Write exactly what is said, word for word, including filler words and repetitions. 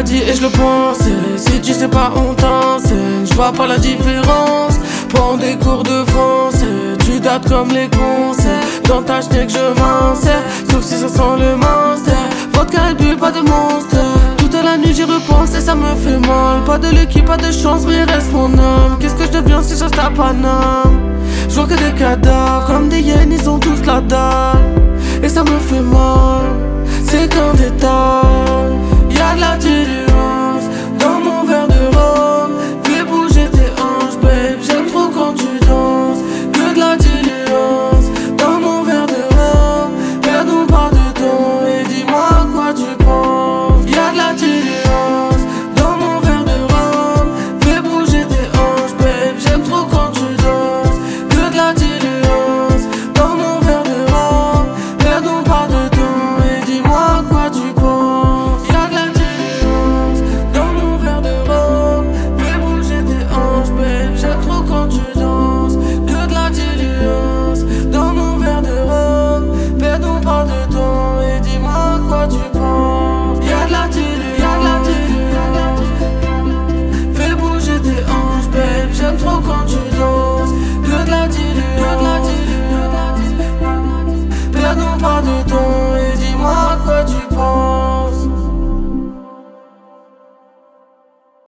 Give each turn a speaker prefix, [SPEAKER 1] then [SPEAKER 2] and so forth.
[SPEAKER 1] l'as dit et je le pensais. Si tu sais pas on t'enseigne, je vois pas la différence. Prends des cours de français, tu dates comme les concerts. Dans ta schneck je m'en sers, sauf si ça sent le monster. Vodka et bu, pas de monster. Toute la nuit j'y repense et ça me fait mal. Pas de l'équipe, pas de chance, mais reste mon homme. Qu'est-ce que je deviens si je reste à Paname? Je vois que des cadavres, comme des hyènes, ils ont tous la dalle. Et ça me fait mal, c'est qu'un détail. Y'a de la télé.